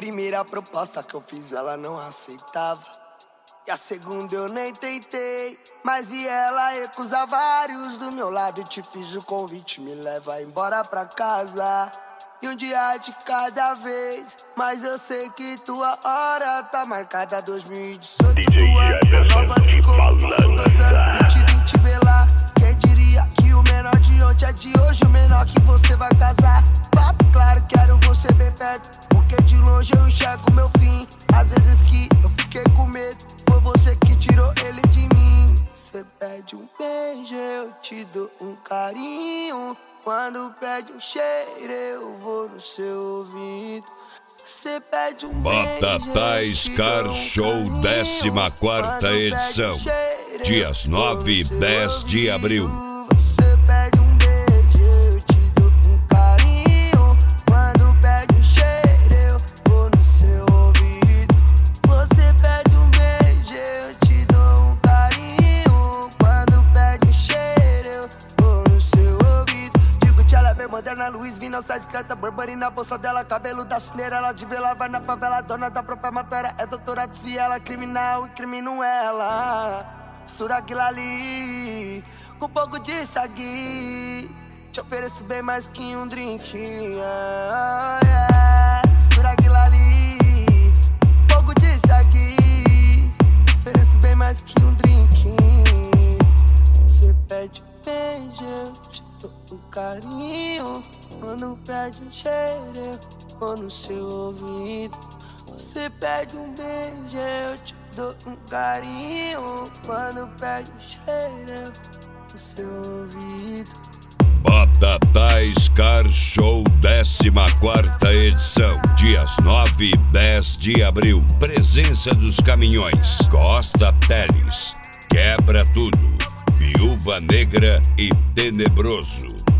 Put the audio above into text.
primeira proposta que eu fiz ela não aceitava. E a segunda eu nem tentei, mas vi ela recusar vários do meu lado. E te fiz o convite, me leva embora pra casa. E um dia de cada vez, mas eu sei que tua hora tá marcada 2018. DJ Jefferson de Malança. 2020 vê lá, quem diria que o menor de ontem é de hoje, o menor que você vai casar. Papo claro, quero você bem perto, porque de longe eu enxergo meu fim. Às vezes que eu fiquei com medo, foi você que tirou ele de mim. Você pede um beijo, eu te dou um carinho. Quando pede um cheiro, eu vou no seu ouvido. Você pede um Batatais Car Show 14ª edição, dias 9 e 10 de abril. Você pede um beijo, eu te dou um carinho. Quando pede um cheiro, eu vou no seu ouvido. Você pede um beijo, eu te dou um carinho. Quando pede um cheiro, eu vou no seu ouvido. Digo que ela é bem moderna, Luiz Vinal, sai discreta, Burberry na bolsa dela, cabelo da cineira, ela de vela, vai na favela, dona da própria matéria, é doutora, desvia ela, criminal e crimino ela. Mistura aquilo ali com um pouco de sagui, te ofereço bem mais que um drink, Mistura aquilo ali, um pouco de sagui, te ofereço bem mais que um drink. Você pede um beijo, eu te dou um carinho. Quando pede um cheiro, eu vou no seu ouvido. Você pede um beijo, eu te dou um carinho. Quando pede um cheiro, eu vou no seu ouvido. Batatais Car Show 14ª edição, dias 9 e 10 de abril. Presença dos caminhões Costa Teles, Quebra Tudo, Viúva Negra e Tenebroso.